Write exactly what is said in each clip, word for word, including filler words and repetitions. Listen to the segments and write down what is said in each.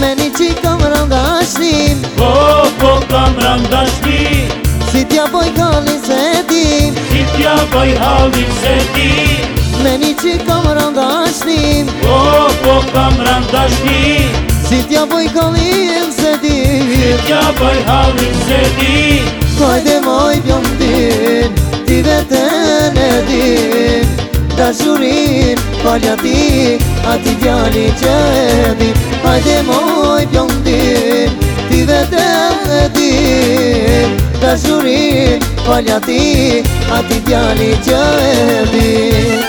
Me një qi kam randashnim, Po, po kam randashni, si t'ja boj kalin se dim. si t'ja baj halin se ti. Me një qi kam randashnim, Po, po kam randashni, si t'ja boj kalin se dim. si t'ja baj halin se ti. Hajde moj bjondin, ti veten e din. Dashurin, falja ti, ati djali që e din. Hajde moj bjondin, ti veten e din. Dashurin, falja ti, ati djali që e din.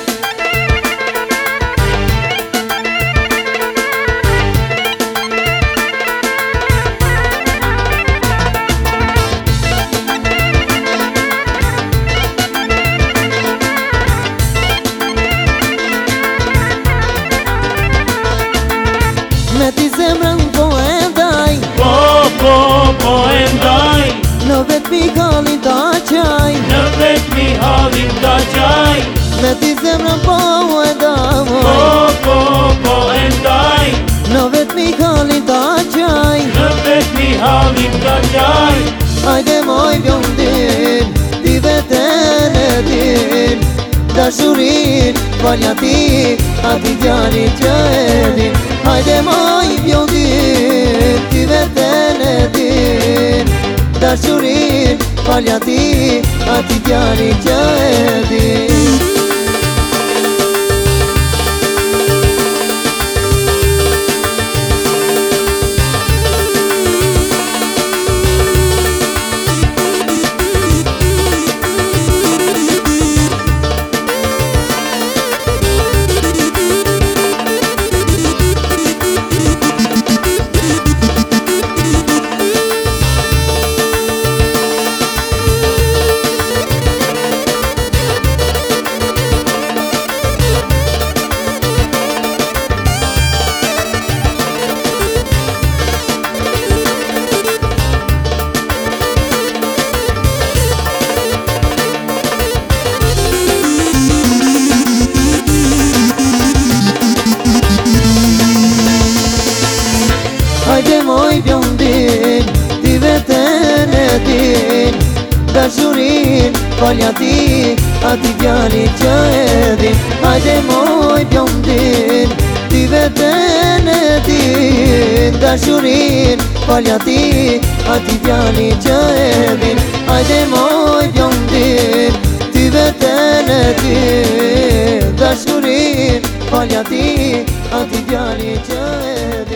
Me ti zemrën po e ndaj, Po, po, po e ndaj, në vetë mi kalin ta qaj. në vet mi halin ta qaj. Me ti zemrën po e Po, ndaj, po, po e ndaj, në vetë mi kalin ta qaj. në vet mi halin ta qaj. Hajde moj bjondin, ti veten e din. Dashurin, falja ti, ati djali që e din. Hajde moj bjondin, ti veten e din. Dashurin, falja ti, ati djali që e din. Hajde moj bjondin, ti veten e din. Dashurin, falja ti, ati djali që e din. Hajde moj bjondin, ti veten e din. Dashurin, falja ti, ati djali që e din. Hajde moj bjondin, ti veten e din. Dashurin, falja ti, ati djali që e din.